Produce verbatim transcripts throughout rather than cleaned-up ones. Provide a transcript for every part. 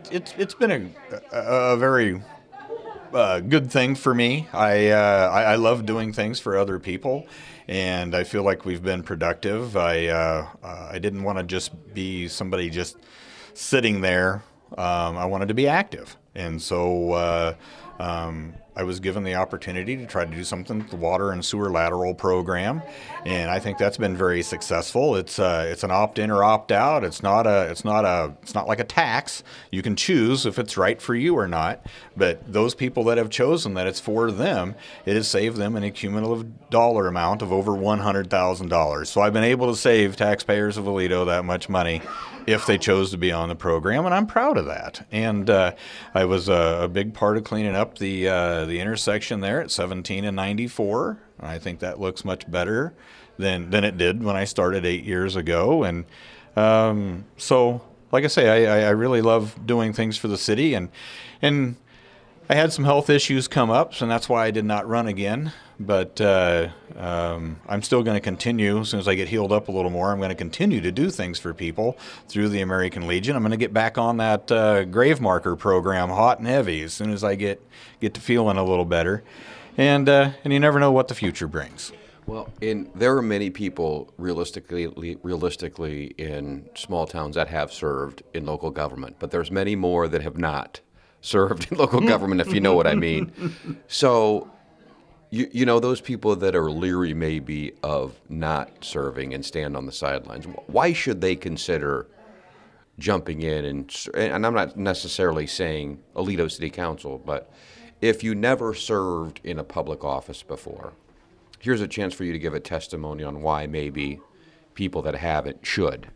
it, it's it's been a, a, a very uh, good thing for me. I, uh, I I love doing things for other people, and I feel like we've been productive. I uh, uh, I didn't want to just be somebody just sitting there. Um, I wanted to be active, and so uh, um, I was given the opportunity to try to do something with the water and sewer lateral program, and I think that's been very successful. It's uh, it's an opt-in or opt-out. It's not a it's not a it's not like a tax. You can choose if it's right for you or not. But those people that have chosen that it's for them, it has saved them an accumulative dollar amount of over one hundred thousand dollars. So I've been able to save taxpayers of Aledo that much money if they chose to be on the program, and I'm proud of that. And uh, I was a, a big part of cleaning up the uh, the intersection there at seventeen and ninety-four. I think that looks much better than than it did when I started eight years ago. And um, so, like I say, I, I really love doing things for the city, and and I had some health issues come up, and that's why I did not run again. But uh, um, I'm still going to continue. As soon as I get healed up a little more, I'm going to continue to do things for people through the American Legion. I'm going to get back on that uh, grave marker program, hot and heavy, as soon as I get get to feeling a little better. And uh, and you never know what the future brings. Well, in there are many people realistically realistically in small towns that have served in local government, but there's many more that have not served in local government, if you know what I mean. So, you, you know, those people that are leery maybe of not serving and stand on the sidelines, why should they consider jumping in? And, and I'm not necessarily saying Aledo City Council, but if you never served in a public office before, here's a chance for you to give a testimony on why maybe people that haven't should.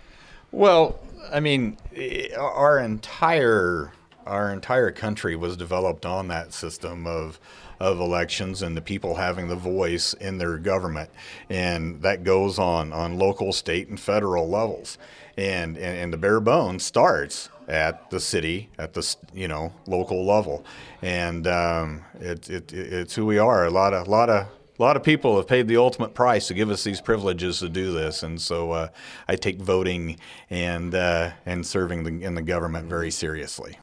Well, I mean, our entire our entire country was developed on that system of of elections and the people having the voice in their government, and that goes on on local, state, and federal levels. And and, and the bare bones starts at the city, at the you know local level, and um, it, it it's who we are. A lot of lot of A lot of people have paid the ultimate price to give us these privileges to do this, and so uh, I take voting and uh, and serving the, in the government very seriously.